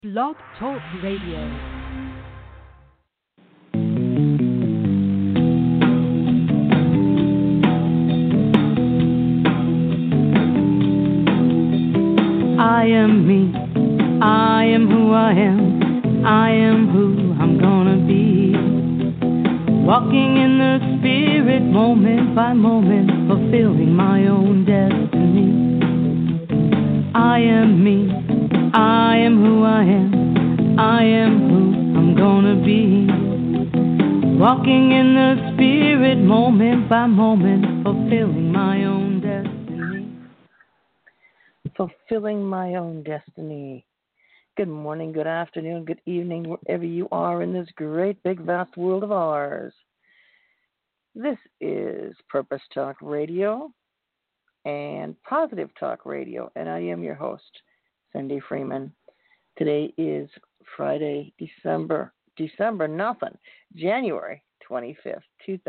Blog Talk Radio. I am me. I am who I am. I am who I'm gonna be. Walking in the spirit, moment by moment, fulfilling my own destiny. I am me. I am who I am. I am who I'm gonna be. Walking in the spirit, moment by moment, fulfilling my own destiny. Fulfilling my own destiny. Good morning, good afternoon, good evening, wherever you are in this great, big, vast world of ours. This is Purpose Talk Radio and Positive Talk Radio, and I am your host, Cindy Freeman. Today is Friday, January 25th,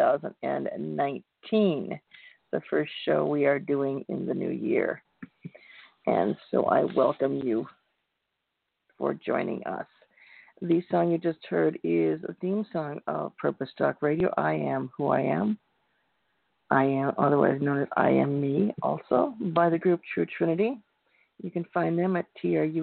2019, the first show we are doing in the new year. And so I welcome you for joining us. The song you just heard is a theme song of Purpose Talk Radio, I Am Who I Am. I Am, otherwise known as I Am Me, also by the group True Trinity. You can find them at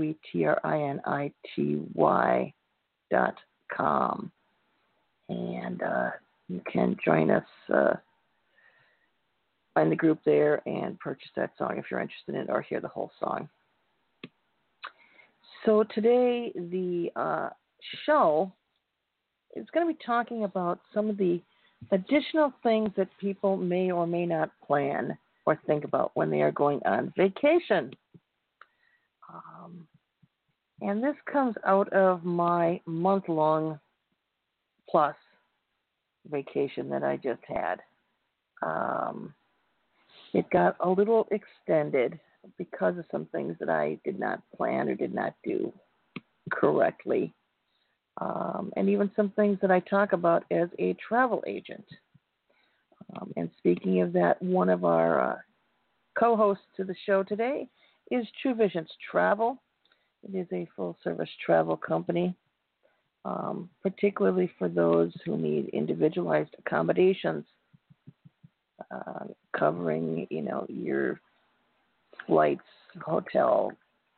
TrueTrinity.com. And you can join us find the group there and purchase that song if you're interested in it or hear the whole song. So today the show is going to be talking about some of the additional things that people may or may not plan or think about when they are going on vacation. And this comes out of my month-long plus vacation that I just had. It got a little extended because of some things that I did not plan or did not do correctly. And even some things that I talk about as a travel agent. And speaking of that, one of our co-hosts to the show today is True Visions Travel. It is a full-service travel company, particularly for those who need individualized accommodations, covering, your flights, hotel,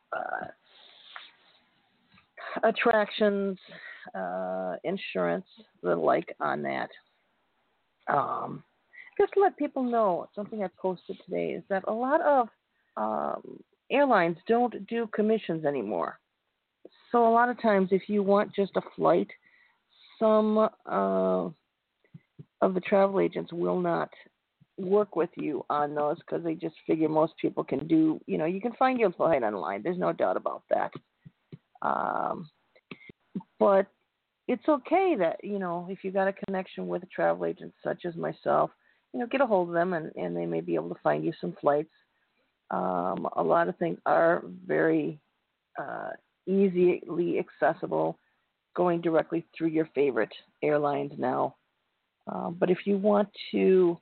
attractions, insurance, the like on that. Just to let people know, something I posted today is that a lot of airlines don't do commissions anymore. So a lot of times if you want just a flight, some of the travel agents will not work with you on those because they just figure most people can do, you can find your flight online. There's no doubt about that. But it's okay that, if you got a connection with a travel agent such as myself, get a hold of them and they may be able to find you some flights. A lot of things are very easily accessible, going directly through your favorite airlines now. But if you want to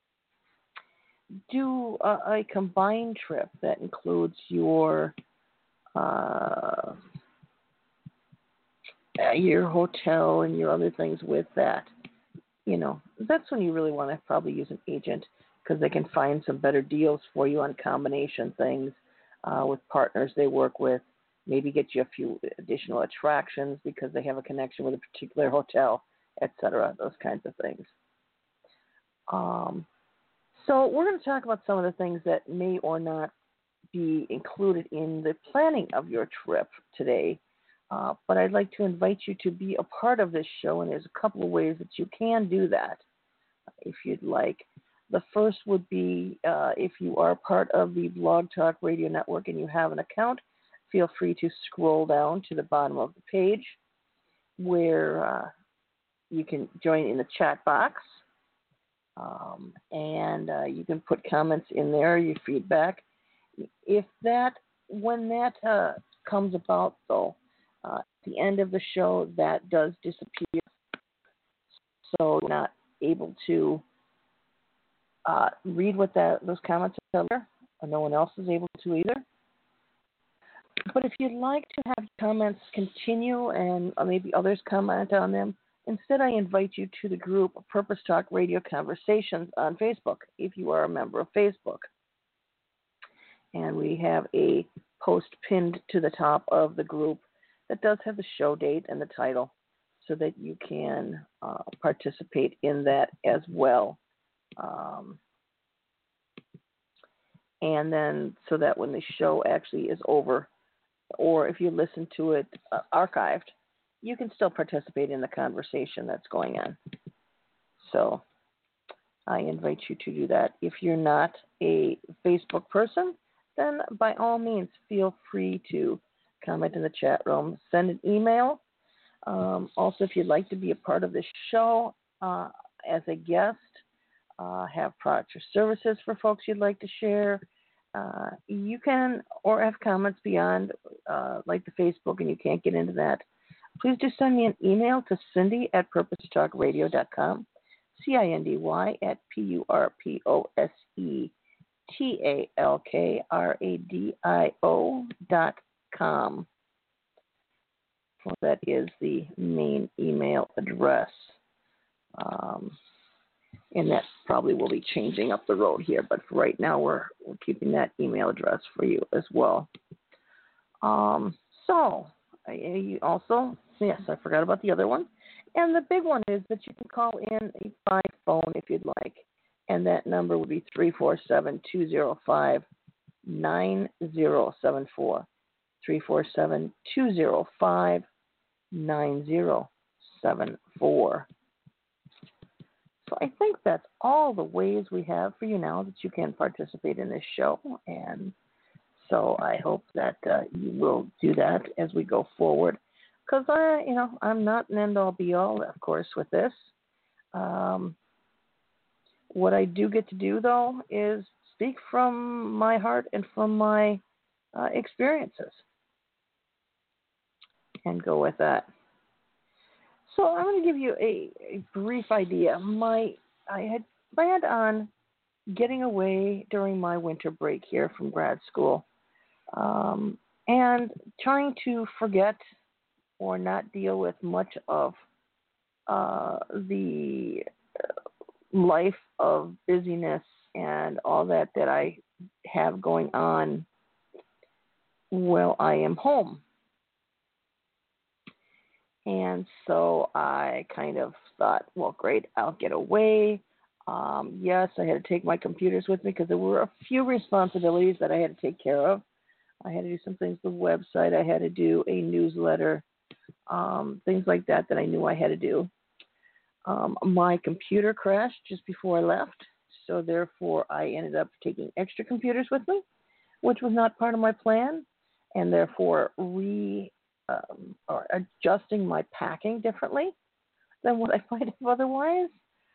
do a combined trip that includes your hotel and your other things with that, that's when you really want to probably use an agent because they can find some better deals for you on combination things with partners they work with, maybe get you a few additional attractions because they have a connection with a particular hotel, etc., those kinds of things. So we're going to talk about some of the things that may or not be included in the planning of your trip today. But I'd like to invite you to be a part of this show, and there's a couple of ways that you can do that if you'd like. The first would be if you are part of the Blog Talk Radio Network and you have an account, feel free to scroll down to the bottom of the page where you can join in the chat box. And you can put comments in there, your feedback. When that comes about, though, at the end of the show, that does disappear. So you're not able to read what those comments are there, or no one else is able to either. But if you'd like to have comments continue and maybe others comment on them, instead I invite you to the group Purpose Talk Radio Conversations on Facebook if you are a member of Facebook. And we have a post pinned to the top of the group that does have the show date and the title so that you can participate in that as well. And then so that when the show actually is over, or if you listen to it archived, you can still participate in the conversation that's going on. So I invite you to do that. If you're not a Facebook person, then by all means, feel free to comment in the chat room, send an email. Also, if you'd like to be a part of this show as a guest, have products or services for folks you'd like to share, you can, or have comments beyond like the Facebook and you can't get into that, please just send me an email to Cindy@purposetalkradio.com, Cindy@PurposeTalkradio.com. Well, that is the main email address. And that probably will be changing up the road here, but for right now we're keeping that email address for you as well. So you also, yes, I forgot about the other one. And the big one is that you can call in by phone if you'd like, and that number would be 347-205-9074. 347-205-9074. So I think that's all the ways we have for you now that you can participate in this show. And so I hope that you will do that as we go forward. Because I'm not an end-all be-all, of course, with this. What I do get to do, though, is speak from my heart and from my experiences and go with that. So I'm going to give you a brief idea. I had planned on getting away during my winter break here from grad school and trying to forget or not deal with much of the life of busyness and all that I have going on while I am home. And so I kind of thought, well, great, I'll get away. Yes, I had to take my computers with me because there were a few responsibilities that I had to take care of. I had to do some things with the website. I had to do a newsletter, things like that I knew I had to do. My computer crashed just before I left, so therefore I ended up taking extra computers with me, which was not part of my plan, and therefore or adjusting my packing differently than what I might have otherwise.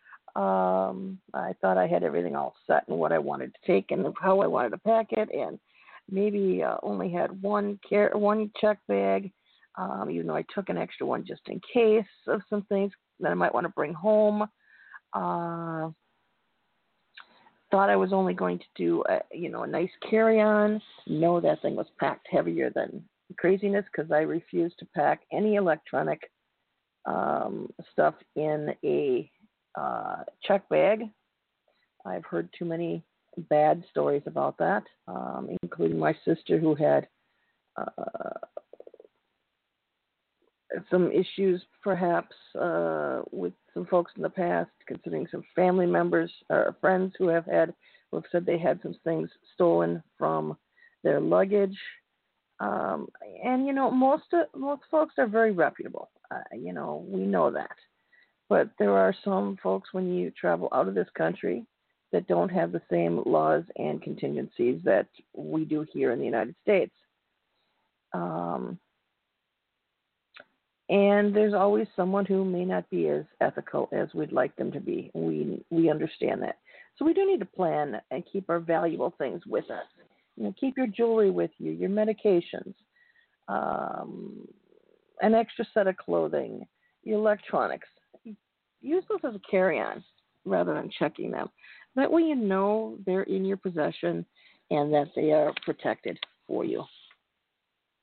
I thought I had everything all set and what I wanted to take and how I wanted to pack it, and maybe only had one check bag, even though I took an extra one just in case of some things that I might want to bring home. Thought I was only going to do a nice carry-on. No, that thing was packed heavier than craziness because I refuse to pack any electronic stuff in a check bag. I've heard too many bad stories about that, including my sister who had some issues perhaps with some folks in the past, considering some family members or friends who have said they had some things stolen from their luggage. And most folks are very reputable. We know that. But there are some folks when you travel out of this country that don't have the same laws and contingencies that we do here in the United States. And there's always someone who may not be as ethical as we'd like them to be. We understand that. So we do need to plan and keep our valuable things with us. Keep your jewelry with you, your medications, an extra set of clothing, your electronics. Use those as a carry-on rather than checking them. That way they're in your possession and that they are protected for you.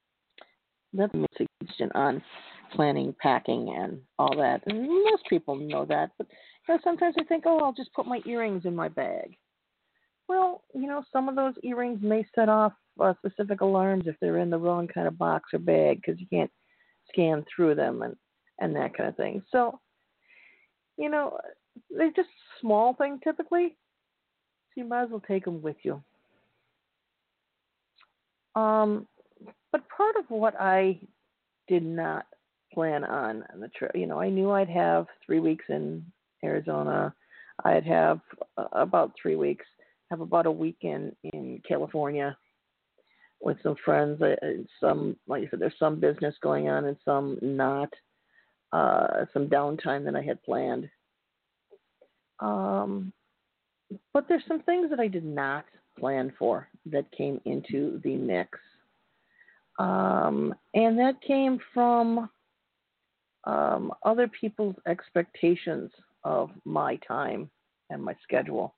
That's my suggestion on planning, packing, and all that. And most people know that, but sometimes I think, oh, I'll just put my earrings in my bag. Well, some of those earrings may set off specific alarms if they're in the wrong kind of box or bag because you can't scan through them and that kind of thing. So, they're just small things typically, so you might as well take them with you. But part of what I did not plan on the trip, I knew I'd have 3 weeks in Arizona. I'd have about 3 weeks, have about a weekend in California with some friends. Some, like I said, there's some business going on and some not. Some downtime that I had planned. But there's some things that I did not plan for that came into the mix. And that came from other people's expectations of my time and my schedule.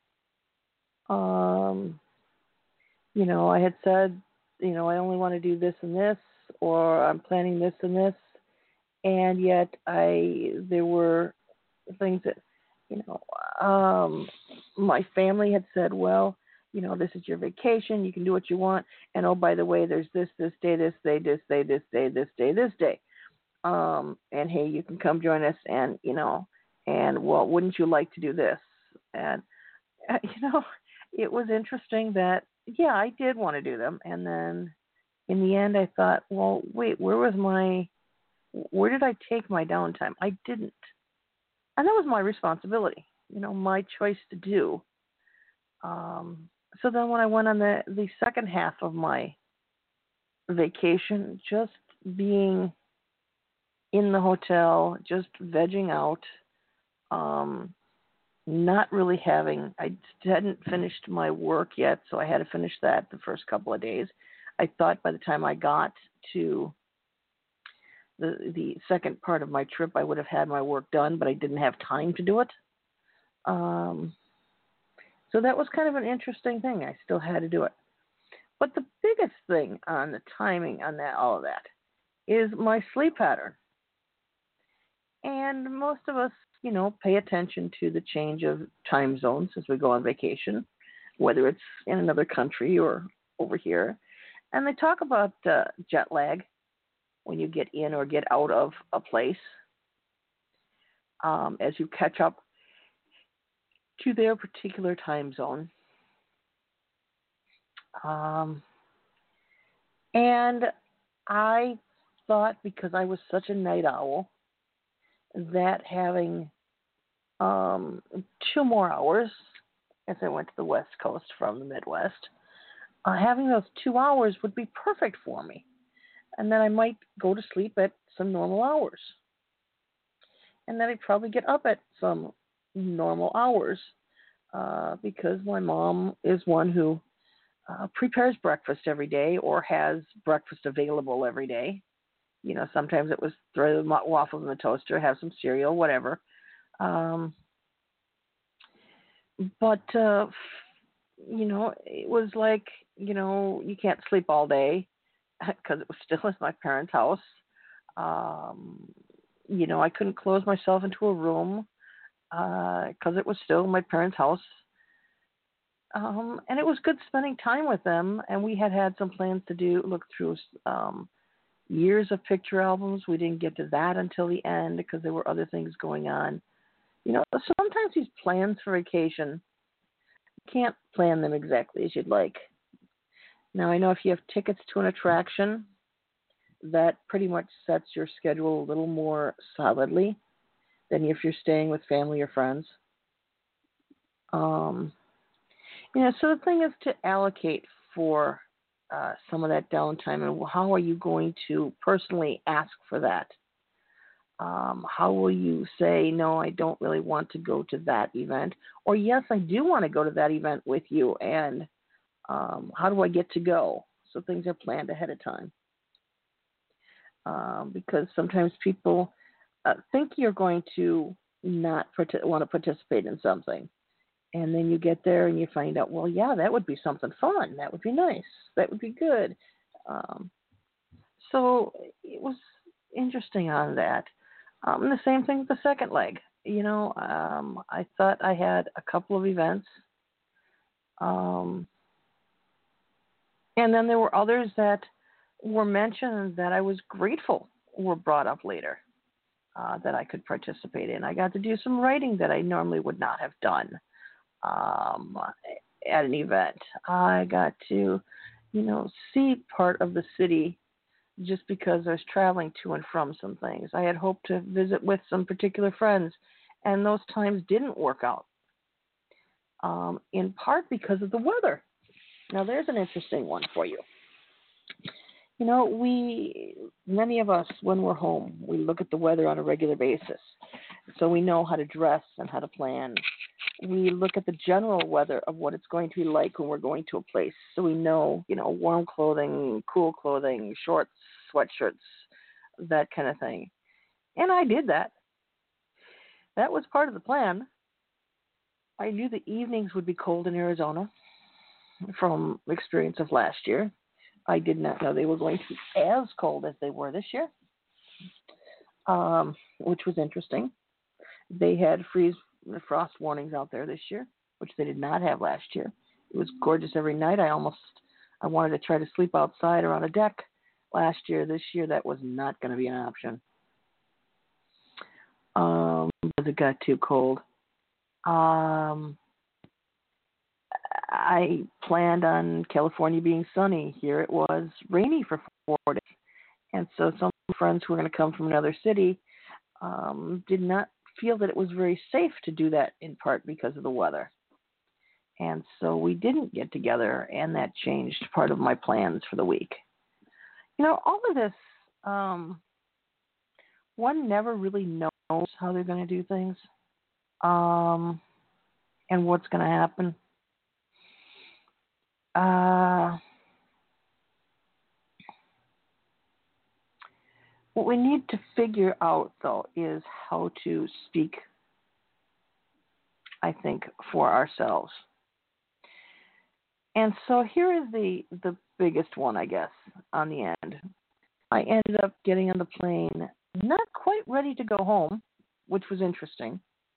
I had said, I only want to do this and this, or I'm planning this and this, and yet there were things that, my family had said, well, this is your vacation, you can do what you want, and oh, by the way, there's this day, this day, this day, this day, this day, this day. And hey, you can come join us, and and well, wouldn't you like to do this? And it was interesting that I did want to do them, and then in the end, I thought, well, wait, where did I take my downtime? I didn't, and that was my responsibility, my choice to do. So then when I went on the second half of my vacation, just being in the hotel, just vegging out, not really I hadn't finished my work yet, so I had to finish that the first couple of days. I thought by the time I got to the second part of my trip, I would have had my work done, but I didn't have time to do it. So that was kind of an interesting thing. I still had to do it. But the biggest thing on the timing on all of that is my sleep pattern. And most of us, pay attention to the change of time zones as we go on vacation, whether it's in another country or over here. And they talk about jet lag when you get in or get out of a place as you catch up to their particular time zone. And I thought, because I was such a night owl, that having 2 more hours, as I went to the West Coast from the Midwest, having those 2 hours would be perfect for me. And then I might go to sleep at some normal hours. And then I'd probably get up at some normal hours because my mom is one who prepares breakfast every day or has breakfast available every day. Sometimes it was throw the waffles in the toaster, have some cereal, whatever. But it was like, you can't sleep all day because it was still in my parents' house. I couldn't close myself into a room because it was still my parents' house. And it was good spending time with them. And we had some plans to look through years of picture albums. We didn't get to that until the end because there were other things going on. Sometimes these plans for vacation, you can't plan them exactly as you'd like. Now, I know if you have tickets to an attraction, that pretty much sets your schedule a little more solidly than if you're staying with family or friends. So the thing is to allocate for some of that downtime, and how are you going to personally ask for that? How will you say, no, I don't really want to go to that event, or yes, I do want to go to that event with you, and how do I get to go? So things are planned ahead of time. Because sometimes people think you're going to not want to participate in something. And then you get there and you find out, well, yeah, that would be something fun. That would be nice. That would be good. So it was interesting on that. The same thing with the second leg. I thought I had a couple of events, um, and then there were others that were mentioned that I was grateful were brought up later that I could participate in. I got to do some writing that I normally would not have done um, at an event. I got to, see part of the city just because I was traveling to and from some things. I had hoped to visit with some particular friends, and those times didn't work out, in part because of the weather. Now, there's an interesting one for you. Many of us, when we're home, we look at the weather on a regular basis. So we know how to dress and how to plan. We look at the general weather of what it's going to be like when we're going to a place. So we know, warm clothing, cool clothing, shorts, sweatshirts, that kind of thing. And I did that. That was part of the plan. I knew the evenings would be cold in Arizona from experience of last year. I did not know they were going to be as cold as they were this year, which was interesting. They had frost warnings out there this year, which they did not have last year. It was gorgeous every night. I wanted to try to sleep outside or on a deck last year. This year, that was not going to be an option because it got too cold. I planned on California being sunny. Here it was rainy for 4 days. And so some friends who were going to come from another city did not feel that it was very safe to do that, in part because of the weather. And so we didn't get together, and that changed part of my plans for the week. All of this, one never really knows how they're going to do things and what's going to happen. What we need to figure out, though, is how to speak, I think, for ourselves. And so here is the biggest one, I guess, on the end. I ended up getting on the plane, not quite ready to go home, which was interesting,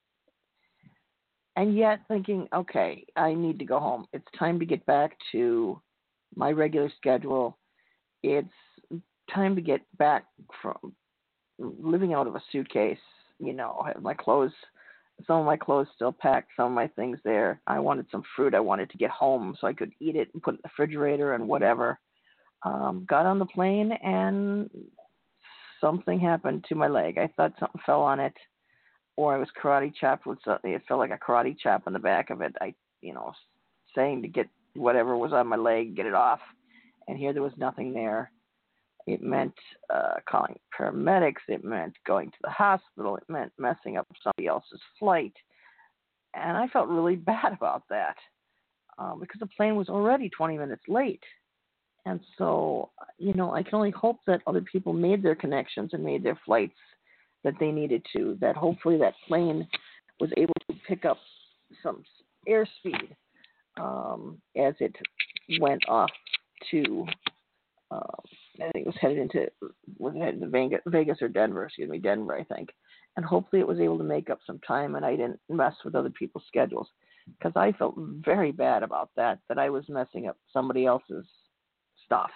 and yet thinking, okay, I need to go home. It's time to get back to my regular schedule. It's time to get back from living out of a suitcase. I have my clothes, some of my clothes still packed, some of my things there. I wanted some fruit. I wanted to get home so I could eat it and put it in the refrigerator and whatever. Got on the plane and something happened to my leg. I thought something fell on it, or I was karate chopped with something. It felt like a karate chop on the back of it. Saying to get whatever was on my leg, get it off. And here there was nothing there. It meant calling paramedics. It meant going to the hospital. It meant messing up somebody else's flight. And I felt really bad about that because the plane was already 20 minutes late. And so, I can only hope that other people made their connections and made their flights that they needed to, that hopefully that plane was able to pick up some airspeed as it went off to, I think it was headed to Vegas or Denver, Denver, I think. And hopefully it was able to make up some time and I didn't mess with other people's schedules, because I felt very bad about that I was messing up somebody else's stuff,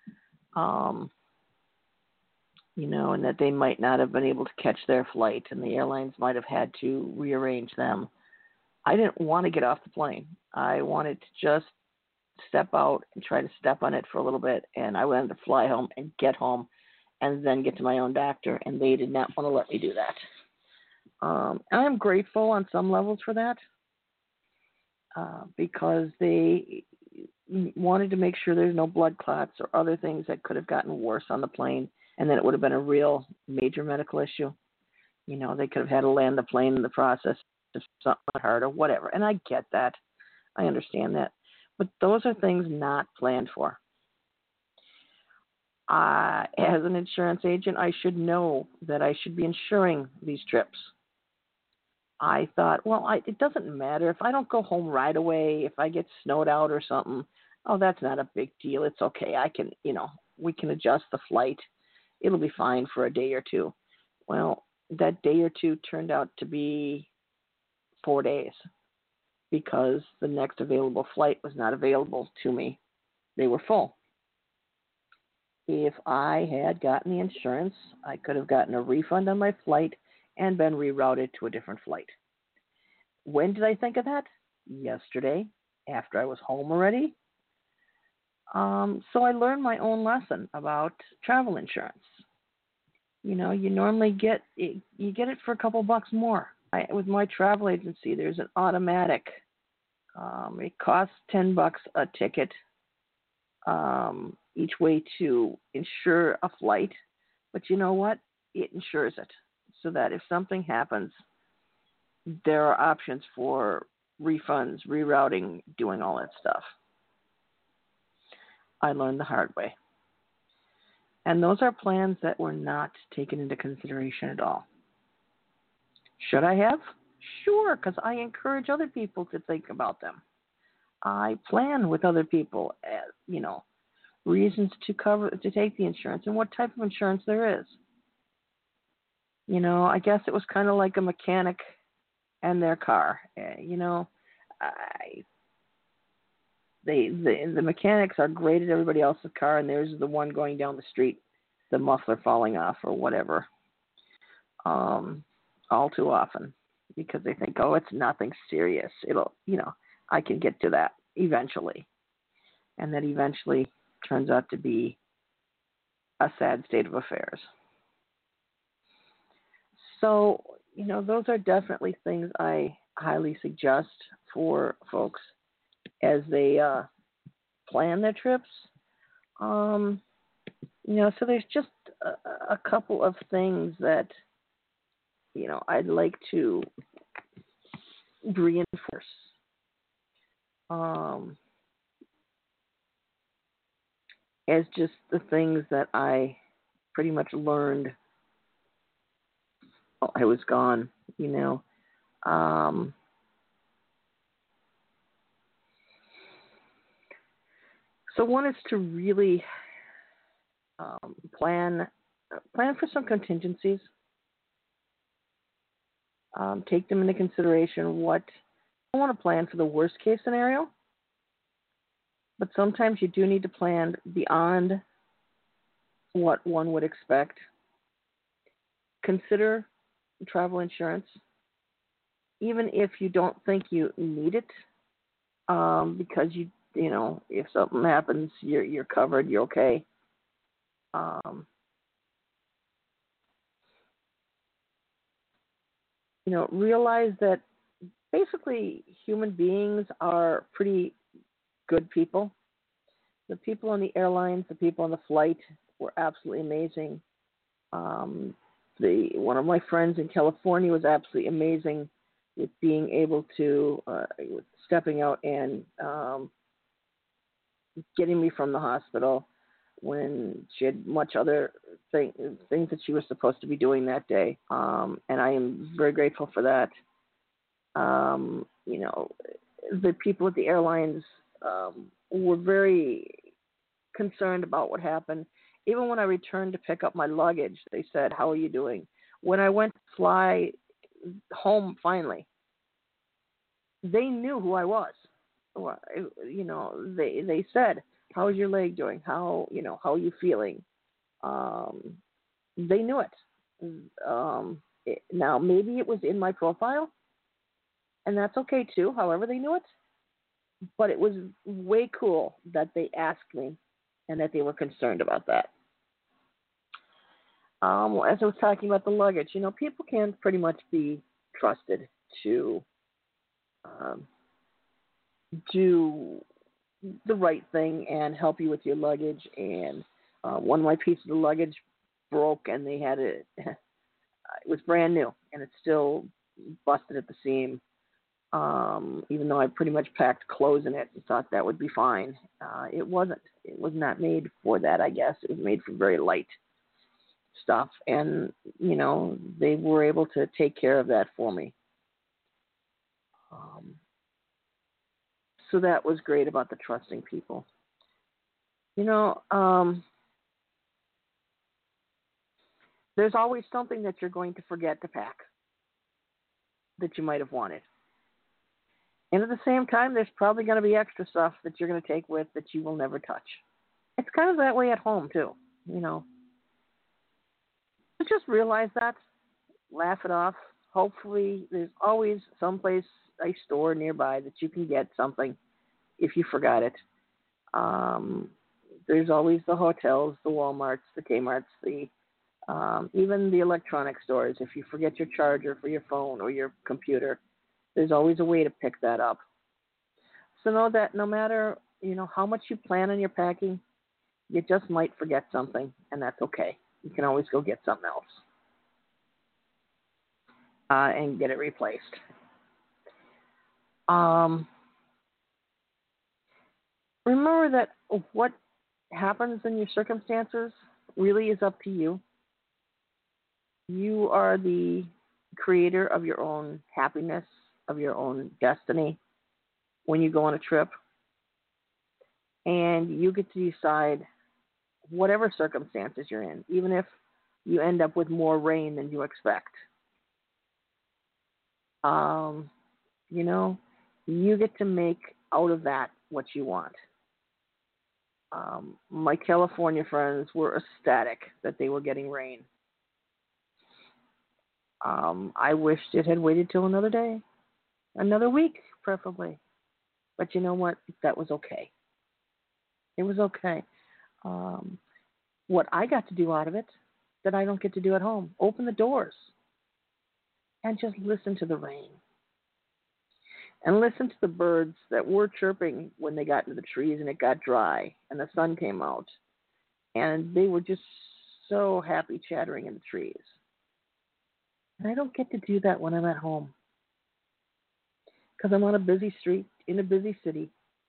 and that they might not have been able to catch their flight and the airlines might have had to rearrange them. I didn't want to get off the plane. I wanted to just step out and try to step on it for a little bit, and I wanted to fly home and get home and then get to my own doctor, and they did not want to let me do that. I'm grateful on some levels for that because they wanted to make sure there's no blood clots or other things that could have gotten worse on the plane, and then it would have been a real major medical issue. They could have had to land the plane in the process if something hurt or whatever. And I get that. I understand that. But those are things not planned for. As an insurance agent, I should know that I should be insuring these trips. I thought, it doesn't matter. If I don't go home right away, if I get snowed out or something, that's not a big deal. It's okay. I can, we can adjust the flight. It'll be fine for a day or two. Well, that day or two turned out to be 4 days because the next available flight was not available to me. They were full. If I had gotten the insurance, I could have gotten a refund on my flight and been rerouted to a different flight. When did I think of that? Yesterday, after I was home already. So I learned my own lesson about travel insurance. You know, you normally get it, you get it for a couple bucks more. With my travel agency, there's an automatic. It costs $10 a ticket each way to insure a flight, but you know what? It insures it so that if something happens, there are options for refunds, rerouting, doing all that stuff. I learned the hard way. And those are plans that were not taken into consideration at all. Should I have? Sure, because I encourage other people to think about them. I plan with other people, reasons to take the insurance and what type of insurance there is. You know, I guess it was kind of like a mechanic and their car. The mechanics are great at everybody else's car, and theirs is the one going down the street, the muffler falling off or whatever. All too often, because they think, oh, it's nothing serious. I can get to that eventually. And that eventually turns out to be a sad state of affairs. So, those are definitely things I highly suggest for folks as they plan their trips. So there's just a couple of things that, I'd like to reinforce. As just the things that I pretty much learned while I was gone, So one is to really plan for some contingencies. Take them into consideration. I don't want to plan for the worst case scenario, but sometimes you do need to plan beyond what one would expect. Consider travel insurance, even if you don't think you need it, because if something happens, you're covered, you're okay. Realize that basically human beings are pretty good people. The people on the airlines, the people on the flight were absolutely amazing. One of my friends in California was absolutely amazing with being able to, with stepping out and getting me from the hospital when she had much other things that she was supposed to be doing that day. And I am very grateful for that. The people at the airlines were very concerned about what happened. Even when I returned to pick up my luggage, they said, "How are you doing?" When I went to fly home finally, they knew who I was. They said, "How's your leg doing? How are you feeling?" They knew it. Now, maybe it was in my profile, and that's okay too, however they knew it. But it was way cool that they asked me and that they were concerned about that. As I was talking about the luggage, people can pretty much be trusted to do the right thing and help you with your luggage. And one of my pieces of luggage broke, and they had it. It was brand new, and it's still busted at the seam. Even though I pretty much packed clothes in it and thought that would be fine. It wasn't. It was not made for that, I guess. It was made for very light stuff. And, they were able to take care of that for me. So that was great about the trusting people. There's always something that you're going to forget to pack that you might have wanted. And at the same time, there's probably going to be extra stuff that you're going to take with that you will never touch. It's kind of that way at home, too, you know. But just realize that, laugh it off. Hopefully, there's always someplace, a store nearby that you can get something if you forgot it. There's always the hotels, the Walmarts, the Kmarts, even the electronic stores. If you forget your charger for your phone or your computer, there's always a way to pick that up. So know that no matter, how much you plan on your packing, you just might forget something, and that's okay. You can always go get something else and get it replaced. Remember that what happens in your circumstances really is up to you. You are the creator of your own happiness, of your own destiny when you go on a trip. And you get to decide whatever circumstances you're in, even if you end up with more rain than you expect. You get to make out of that what you want. My California friends were ecstatic that they were getting rain. I wished it had waited till another day, another week, preferably. But you know what? That was okay. It was okay. What I got to do out of it that I don't get to do at home, open the doors and just listen to the rain. And listen to the birds that were chirping when they got into the trees and it got dry and the sun came out. And they were just so happy chattering in the trees. And I don't get to do that when I'm at home. Because I'm on a busy street in a busy city.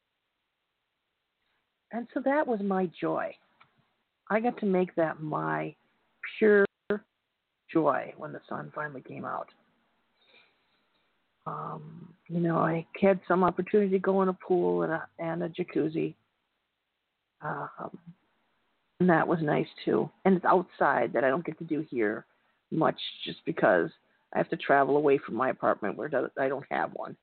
And so that was my joy. I got to make that my pure joy when the sun finally came out. I had some opportunity to go in a pool and a jacuzzi. And that was nice too. And it's outside that I don't get to do here much just because I have to travel away from my apartment where I don't have one.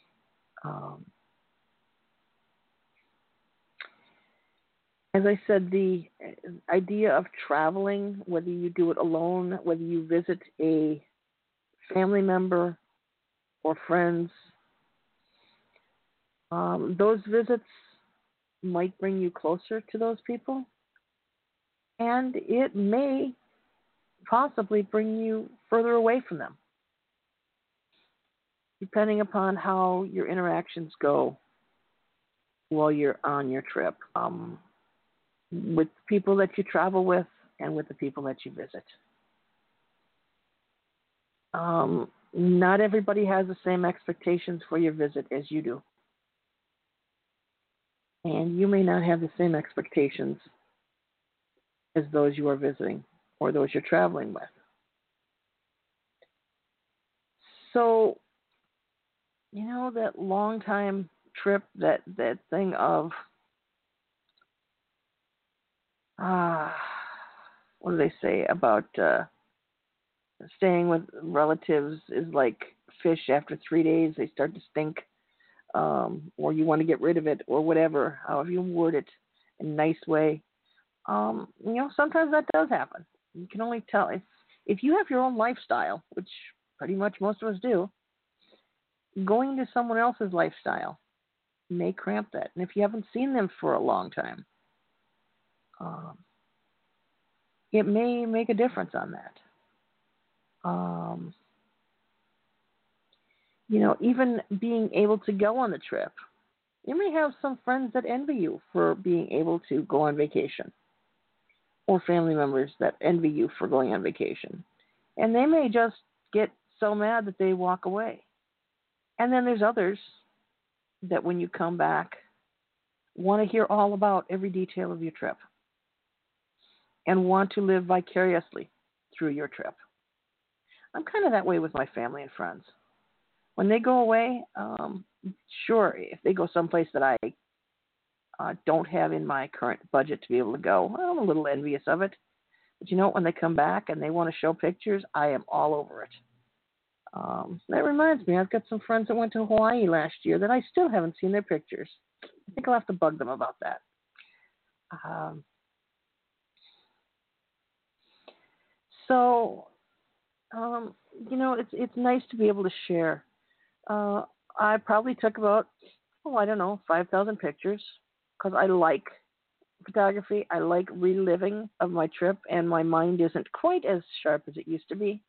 As I said, the idea of traveling, whether you do it alone, whether you visit a family member or friends, those visits might bring you closer to those people, and it may possibly bring you further away from them, depending upon how your interactions go while you're on your trip, with people that you travel with and with the people that you visit. Not everybody has the same expectations for your visit as you do. And you may not have the same expectations as those you are visiting or those you're traveling with. So, that long time trip, that thing of, what do they say about staying with relatives is like fish after 3 days, they start to stink, or you want to get rid of it, or whatever, however you word it in a nice way. Sometimes that does happen. You can only tell if you have your own lifestyle, which pretty much most of us do. Going to someone else's lifestyle may cramp that, and if you haven't seen them for a long time, it may make a difference on that. Even being able to go on the trip, you may have some friends that envy you for being able to go on vacation, or family members that envy you for going on vacation. And they may just get so mad that they walk away. And then there's others that when you come back want to hear all about every detail of your trip and want to live vicariously through your trip. I'm kind of that way with my family and friends. When they go away, sure, if they go someplace that I don't have in my current budget to be able to go, I'm a little envious of it. But when they come back and they want to show pictures, I am all over it. That reminds me, I've got some friends that went to Hawaii last year that I still haven't seen their pictures. I think I'll have to bug them about that. Um, so, it's nice to be able to share. Uh, I probably took about, I don't know, 5,000 pictures because I like photography. I like reliving of my trip, and my mind isn't quite as sharp as it used to be.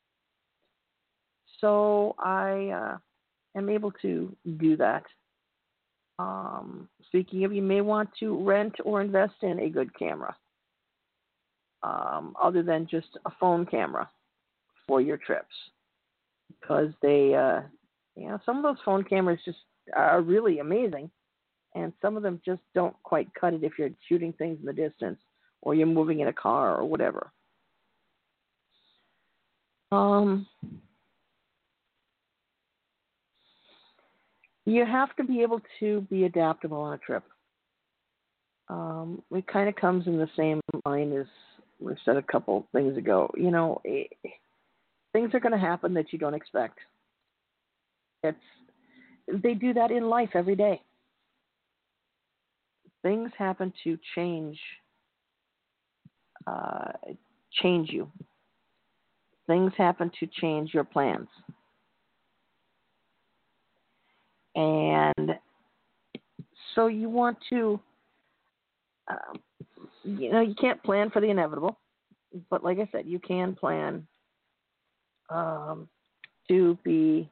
So I am able to do that. Speaking of, you may want to rent or invest in a good camera, other than just a phone camera for your trips, because some of those phone cameras just are really amazing, and some of them just don't quite cut it if you're shooting things in the distance or you're moving in a car or whatever. You have to be able to be adaptable on a trip. It kind of comes in the same line as we said a couple things ago. Things are going to happen that you don't expect. They do that in life every day. Things happen to change you. Things happen to change your plans. And so you want to, you can't plan for the inevitable, but like I said, you can plan to be,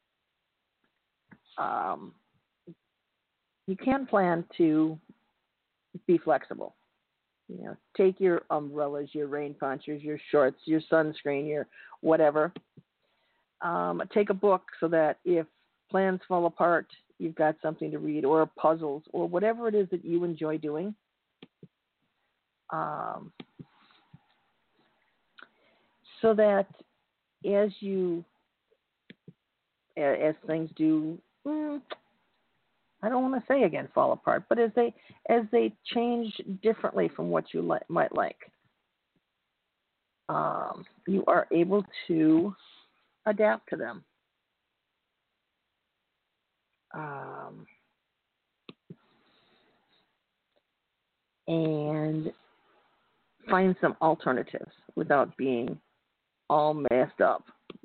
you can plan to be flexible. Take your umbrellas, your rain ponchos, your shorts, your sunscreen, your whatever. Take a book so that if plans fall apart, you've got something to read, or puzzles, or whatever it is that you enjoy doing. So that as things do, I don't want to say again fall apart, but as they change differently from what you might like, you are able to adapt to them. And find some alternatives without being all messed up,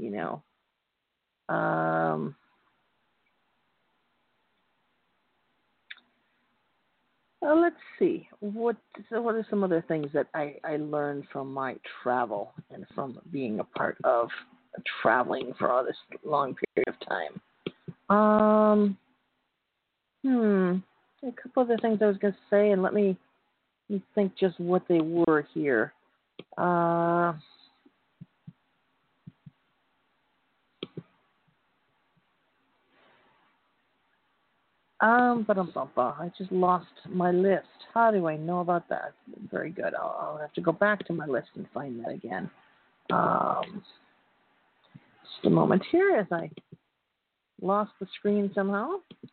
let's see. What are some other things that I learned from my travel and from being a part of traveling for all this long period of time? A couple other things I was going to say, and let me think just what they were here. I just lost my list. How do I know about that? Very good. I'll have to go back to my list and find that again. Just a moment here as I lost the screen somehow.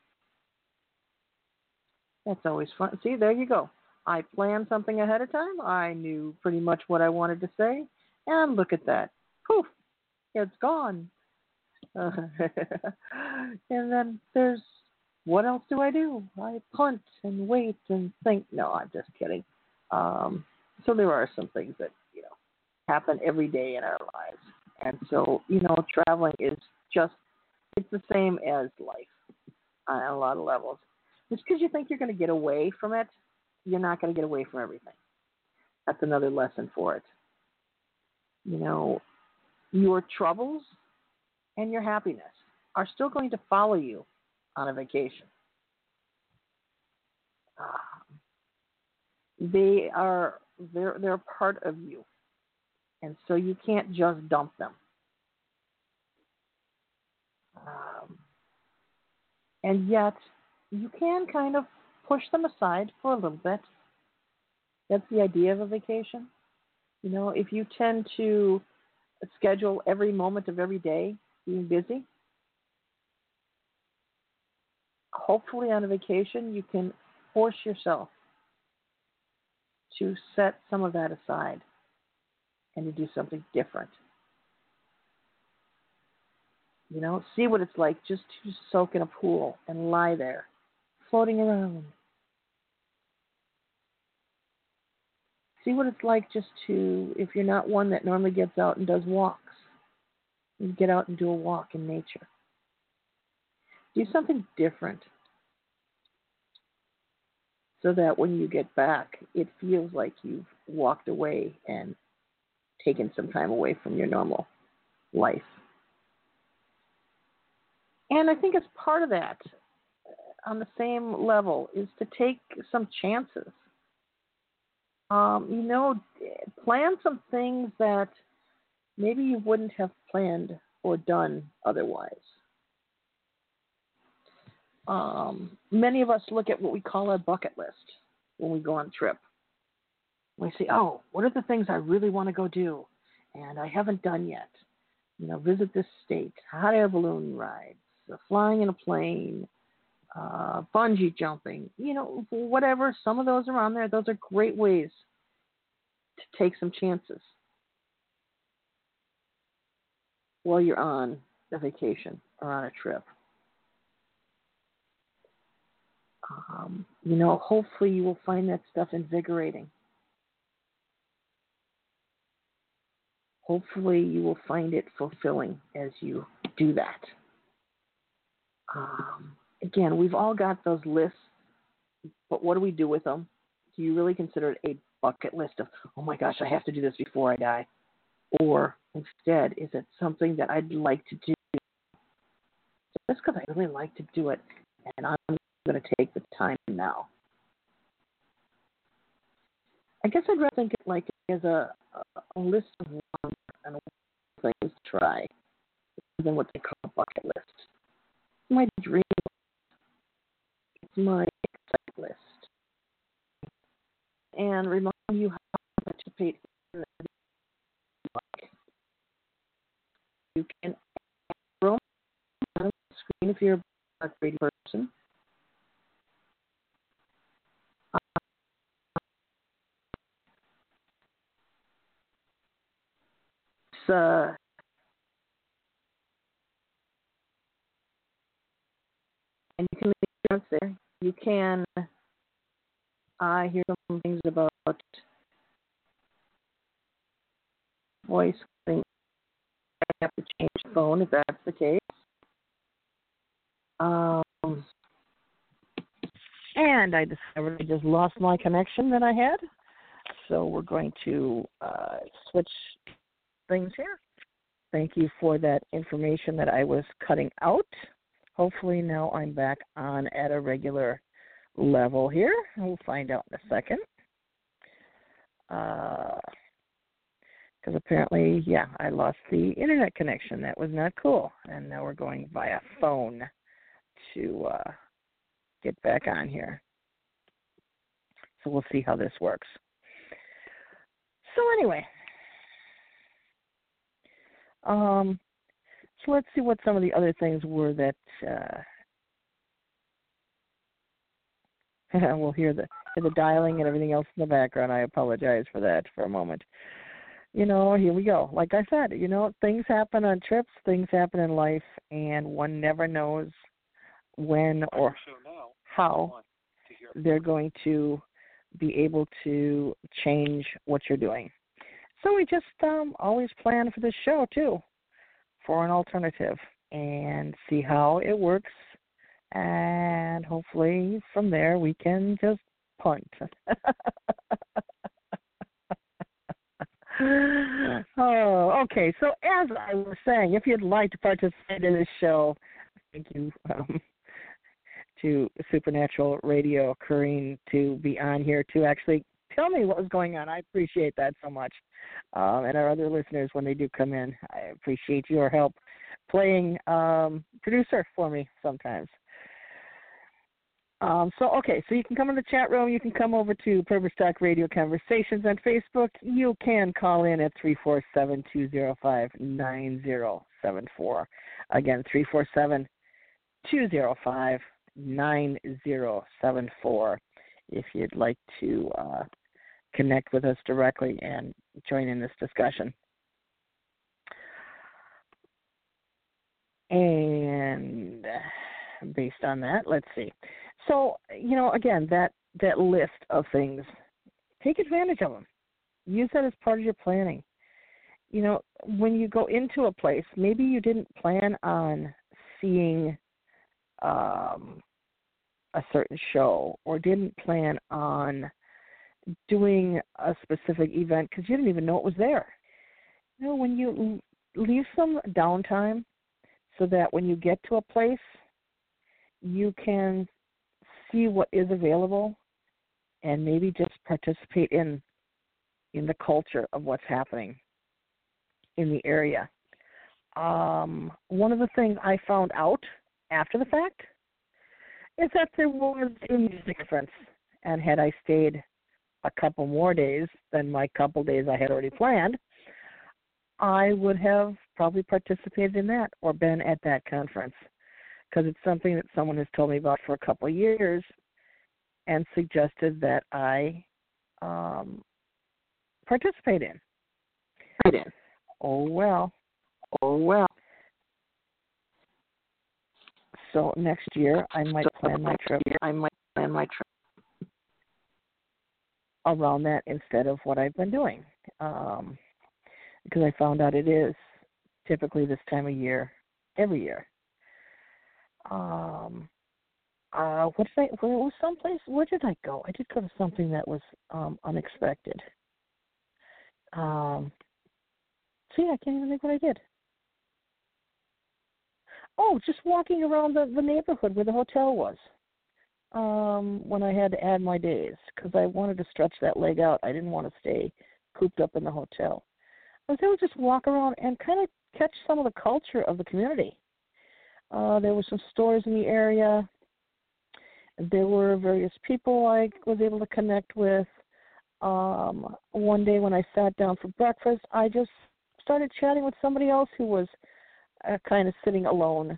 That's always fun. See, there you go. I planned something ahead of time. I knew pretty much what I wanted to say. And look at that. Poof, it's gone. And then there's, what else do I do? I punt and wait and think. No, I'm just kidding. So there are some things that, happen every day in our lives. And so, traveling is just, it's the same as life on a lot of levels. Just because you think you're going to get away from it, you're not going to get away from everything. That's another lesson for it. Your troubles and your happiness are still going to follow you on a vacation. They're part of you, and so you can't just dump them. And yet, you can kind of push them aside for a little bit. That's the idea of a vacation. If you tend to schedule every moment of every day being busy, hopefully on a vacation you can force yourself to set some of that aside and to do something different. See what it's like just to soak in a pool and lie there, floating around. See what it's like just to, if you're not one that normally gets out and does walks, you get out and do a walk in nature. Do something different so that when you get back, it feels like you've walked away and taken some time away from your normal life. And I think as part of that, on the same level, is to take some chances. Plan some things that maybe you wouldn't have planned or done otherwise. Many of us look at what we call our bucket list when we go on a trip. We say, oh, what are the things I really want to go do and I haven't done yet? Visit this state, hot air balloon rides, flying in a plane, bungee jumping, whatever. Some of those are on there. Those are great ways to take some chances while you're on a vacation or on a trip. Hopefully you will find that stuff invigorating. Hopefully you will find it fulfilling as you do that. Again, we've all got those lists, but what do we do with them? Do you really consider it a bucket list of, oh my gosh, I have to do this before I die? Or instead, is it something that I'd like to do just because I really like to do it, and I'm going to take the time now? I guess I'd rather think it like as a list of wants and things to try than what they call a bucket list. It's my dream list. It's my excite list. And remind you how to participate in that. You can roam on the screen if you're a great person. And you can leave comments there. You can hear some things about voice. I have to change the phone if that's the case. And I discovered I just lost my connection that I had. So we're going to switch things here. Thank you for that information that I was cutting out. Hopefully now I'm back on at a regular level here. We'll find out in a second. Because apparently, I lost the internet connection. That was not cool. And now we're going via phone to get back on here. So we'll see how this works. So anyway, so let's see what some of the other things were that we'll hear the dialing and everything else in the background. I apologize for that for a moment. Here we go. Like I said, things happen on trips, things happen in life, and one never knows when or how they're going to be able to change what you're doing. So we just always plan for this show, too, for an alternative and see how it works. And hopefully from there we can just punt. Oh, okay. So as I was saying, if you'd like to participate in this show, thank you to Supernatural Radio, Corrine, to be on here to actually tell me what was going on. I appreciate that so much. And our other listeners, when they do come in, I appreciate your help playing producer for me sometimes. So you can come in the chat room. You can come over to Purpose Talk Radio Conversations on Facebook. You can call in at 347-205-9074. Again, 347-205-9074 if you'd like to connect with us directly and join in this discussion. And based on that, let's see. So, again, that list of things, take advantage of them. Use that as part of your planning. When you go into a place, maybe you didn't plan on seeing a certain show or didn't plan on doing a specific event because you didn't even know it was there. When you leave some downtime so that when you get to a place, you can see what is available and maybe just participate in the culture of what's happening in the area. One of the things I found out after the fact is that there was a music difference, and had I stayed a couple more days than my couple days I had already planned, I would have probably participated in that or been at that conference, because it's something that someone has told me about for a couple of years and suggested that I participate in. Oh, well. So next year I might plan my trip around that instead of what I've been doing, because I found out it is typically this time of year, every year. Where did I go? I did go to something that was unexpected. See, I can't even think what I did. Oh, just walking around the neighborhood where the hotel was when I had to add my days, because I wanted to stretch that leg out. I didn't want to stay cooped up in the hotel. I was able to just walk around and kind of catch some of the culture of the community. There were some stores in the area. There were various people I was able to connect with. One day when I sat down for breakfast, I just started chatting with somebody else who was kind of sitting alone.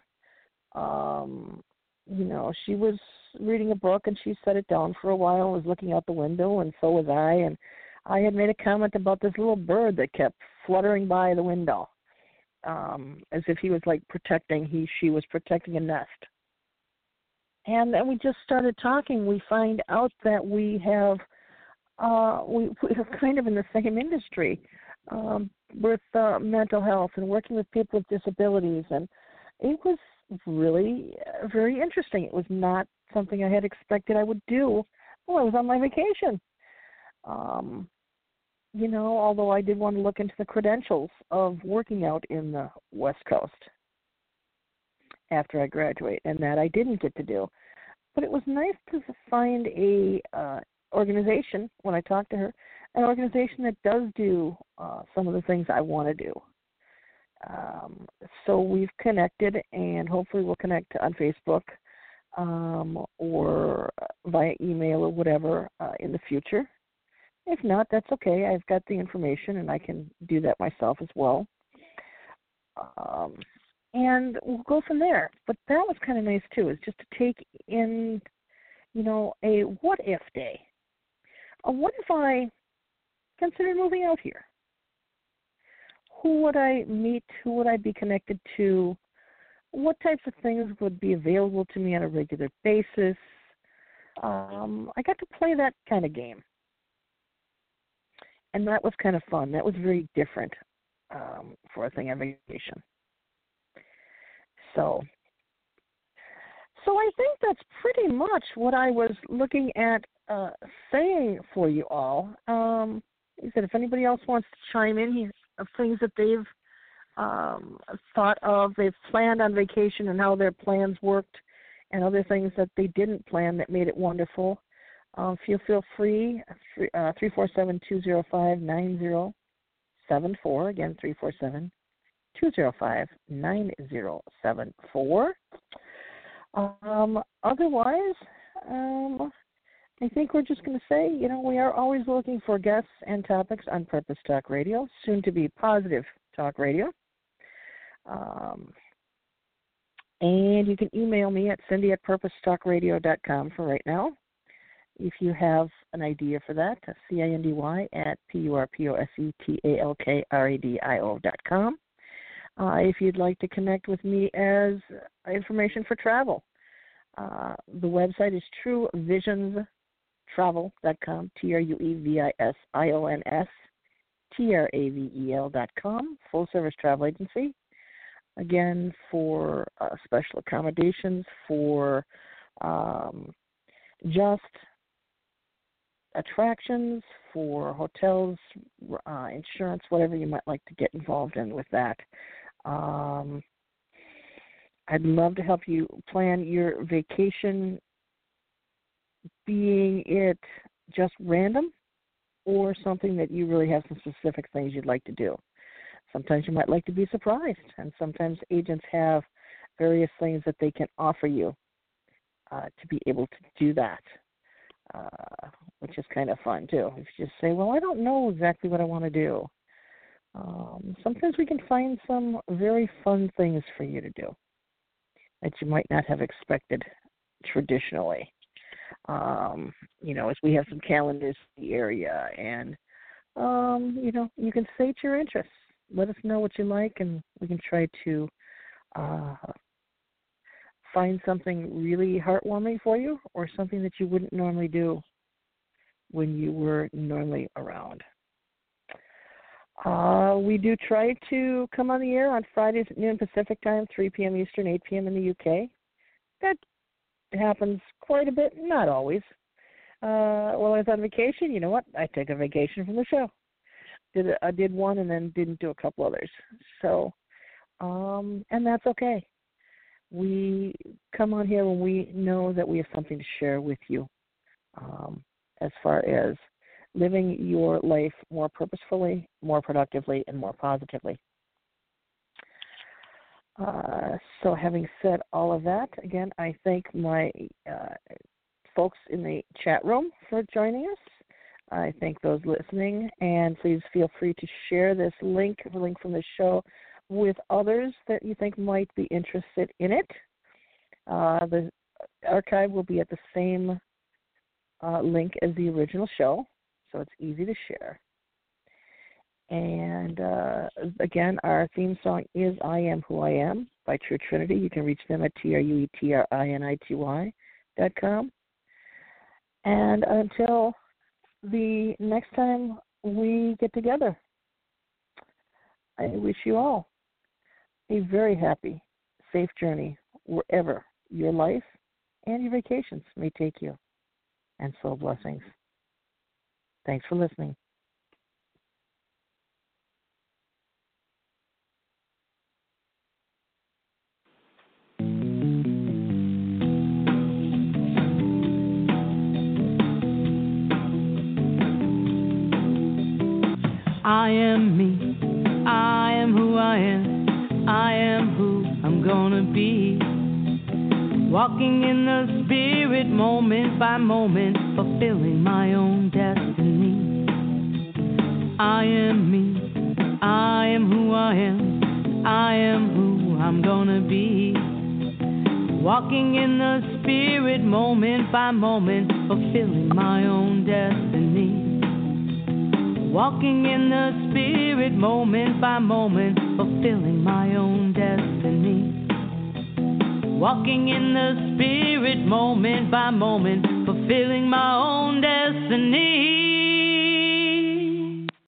She was reading a book, and she set it down for a while and was looking out the window, and so was I. And I had made a comment about this little bird that kept fluttering by the window, as if he was like she was protecting a nest. And then we just started talking. We find out that we have, we're kind of in the same industry with mental health and working with people with disabilities. And it was really very interesting. It was not something I had expected I would do while I was on my vacation. Although I did want to look into the credentials of working out in the West Coast after I graduate, and that I didn't get to do. But it was nice to find a organization, when I talked to her, an organization that does do some of the things I want to do. So we've connected, and hopefully we'll connect on Facebook or via email or whatever in the future. If not, that's okay. I've got the information, and I can do that myself as well. And we'll go from there. But that was kind of nice, too, is just to take in, a what-if day. What if I considered moving out here? Who would I meet? Who would I be connected to? What types of things would be available to me on a regular basis? I got to play that kind of game. And that was kind of fun. That was very different for a thing on vacation. So I think that's pretty much what I was looking at saying for you all. He said if anybody else wants to chime in of things that they've thought of, they've planned on vacation and how their plans worked, and other things that they didn't plan that made it wonderful, feel free, 347-205-9074. Again, 347-205-9074. Otherwise, I think we're just going to say, we are always looking for guests and topics on Purpose Talk Radio, soon to be Positive Talk Radio. And you can email me at Cindy@purposetalkradio.com for right now. if you have an idea for that, CINDY@PURPOSETALKRADIO.com. If you'd like to connect with me as information for travel, the website is TrueVisionsTravel.com, TrueVisionstravel.com, full-service travel agency. Again, for special accommodations, for just attractions, for hotels, insurance, whatever you might like to get involved in with that. I'd love to help you plan your vacation, being it just random or something that you really have some specific things you'd like to do. Sometimes you might like to be surprised, and sometimes agents have various things that they can offer you to be able to do that, which is kind of fun, too. If you just say, well, I don't know exactly what I want to do. Sometimes we can find some very fun things for you to do that you might not have expected traditionally. As we have some calendars in the area, and, you can state your interests. Let us know what you like, and we can try to find something really heartwarming for you, or something that you wouldn't normally do when you were normally around. We do try to come on the air on Fridays at noon Pacific time, 3 p.m. Eastern, 8 p.m. in the UK. That happens quite a bit, not always. While I was on vacation, you know what? I took a vacation from the show. I did one and then didn't do a couple others. So, and that's okay. We come on here when we know that we have something to share with you as far as living your life more purposefully, more productively, and more positively. So having said all of that, again, I thank my folks in the chat room for joining us. I thank those listening, and please feel free to share this link, the link from the show, with others that you think might be interested in it. The archive will be at the same link as the original show, so it's easy to share. And again, our theme song is I Am Who I Am by True Trinity. You can reach them at TrueTrinity.com. And until the next time we get together, I wish you all a very happy, safe journey wherever your life and your vacations may take you. And soul blessings. Thanks for listening. I am me, I am who I am, I am who I'm gonna be. Walking in the spirit moment by moment, fulfilling my own destiny. I am me, I am who I am, I am who I'm gonna be. Walking in the spirit moment by moment, fulfilling my own destiny. Walking in the spirit moment by moment, fulfilling my own destiny. Walking in the spirit moment by moment, fulfilling my own destiny.